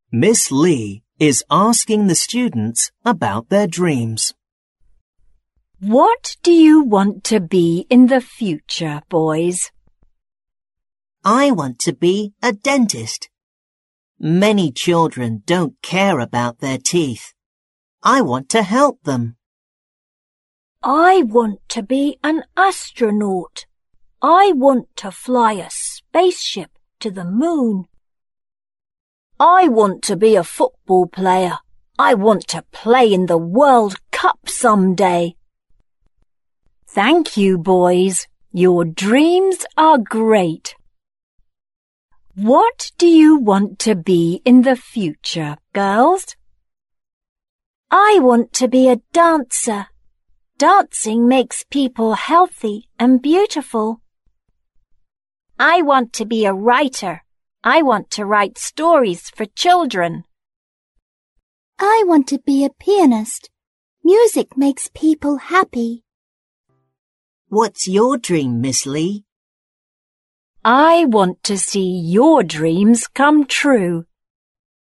Miss Lee is asking the students about their dreams. What do you want to be in the future, boys? I want to be a dentist. Many children don't care about their teeth. I want to help them. I want to be an astronaut. I want to fly a spaceship to the moon. I want to be a football player. I want to play in the World Cup someday. Thank you, boys. Your dreams are great. What do you want to be in the future, girls? I want to be a dancer. Dancing makes people healthy and beautiful. I want to be a writer. I want to write stories for children. I want to be a pianist. Music makes people happy. What's your dream, Miss Lee? I want to see your dreams come true.